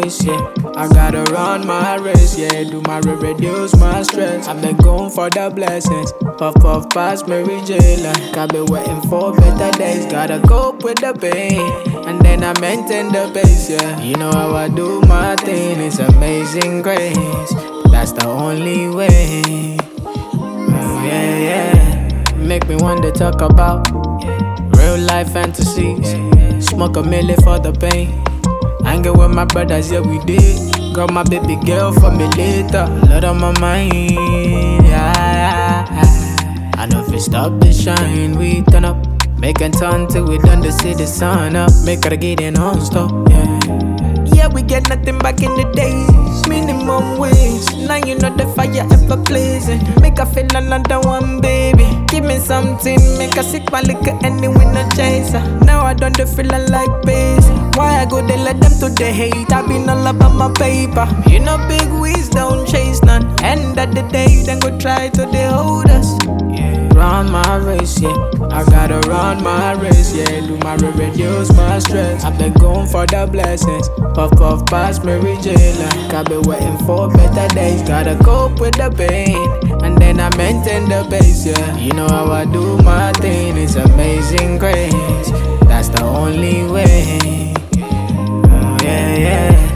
waist, yeah. I gotta run my race, yeah. Do my reduce my stress. I've been going for the blessings. Puff past Mary J. Like I've been waiting for better days. Gotta cope with the pain, and then I maintain the pace, yeah. You know how I do my thing, it's amazing grace. That's the only way. Oh, yeah, yeah. Make me want to talk about real life fantasies. Smoke a milli for the pain. Hanging with my brothers, yeah, we did. Got my baby girl for me later. Lot on my mind, yeah. I know if we stop the shine, we turn up. Make it turn till we done to see the sun up. Make her get in on stop, yeah. Yeah, we get nothing back in the days. Minimum wage. Now you know the fire ever blazing. Make her feel another one, baby. Give me something, make her sick my liquor anyway, no chaser. Now I don't feel like base. Why I go they let them to the hate? I been all about my paper. You know big wigs don't chase none. End of the day, then go try to they hold us. Run my race, yeah. I gotta run my race, yeah. Do my reduce my stress. I've been going for the blessings. Puff past Mary J. Like I've been waiting for better days. Gotta cope with the pain, and then I maintain the pace, yeah. You know how I do my thing, it's amazing grace. That's the only way. Oh, yeah, yeah.